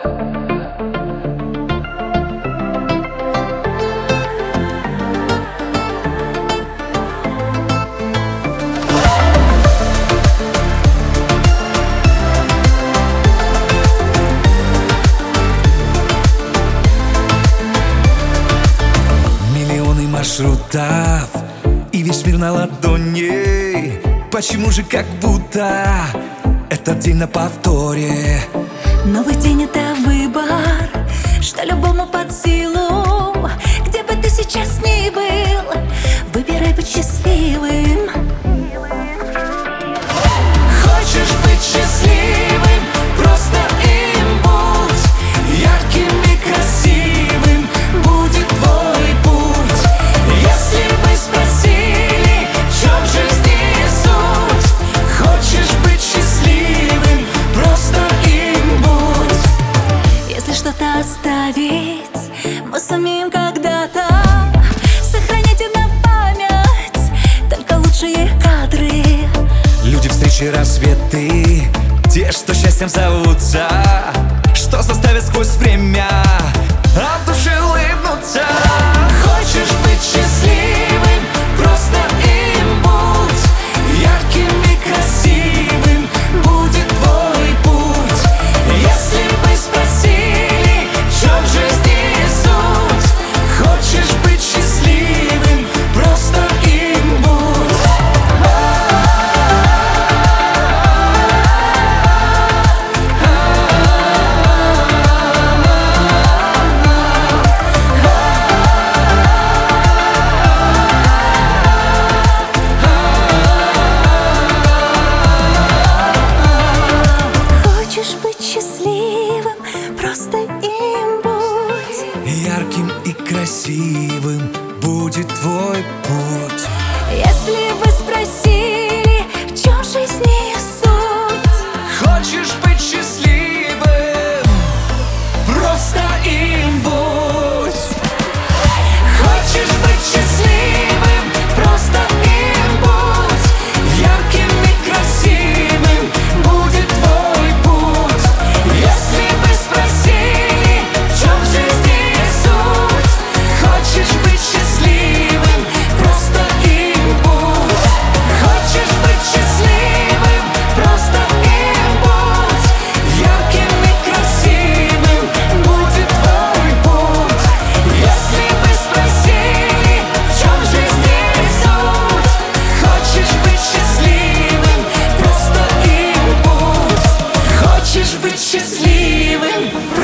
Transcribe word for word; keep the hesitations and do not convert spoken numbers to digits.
Миллионы маршрутов и весь мир на ладони. Почему же как будто этот день на повторе? Новый день — это выбор, что любому под силу. Где бы ты сейчас ни был, выбирай быть счастливым. Хочешь быть счастливым, просто им будь. Ярким и красивым будет твой путь. Если бы спросили, в чем жизни суть, хочешь быть счастливым, просто им будь. Если что-то оставить, мы сумеем когда-то. Сохраните на память только лучшие кадры. Люди, встречи, рассветы, те, что счастьем зовутся, что заставит сквозь время от души улыбнуться. Хочешь быть счастливым, просто им будь. Ярким и красивым будет твой путь. Если бы спросили, в чем жизни суть, хочешь быть счастливым, просто им будь. Хочешь быть счастливым, просто им будь. Ярким и красивым будет твой путь. Если вы спросили, в чем жизни суть, Хочешь быть счастливым, просто им будь. Хочешь быть счастливым, просто им будь. Ярким и красивым будет твой путь. Если бы спросили, в чем жизни суть, хочешь быть счастливым, просто им будь. Хочешь быть счастливым, просто им будь. Ярким и красивым будет твой путь. Если бы спросили, в чем жизни суть, хочешь быть счастливым, просто им будь. Хочешь быть счастливым,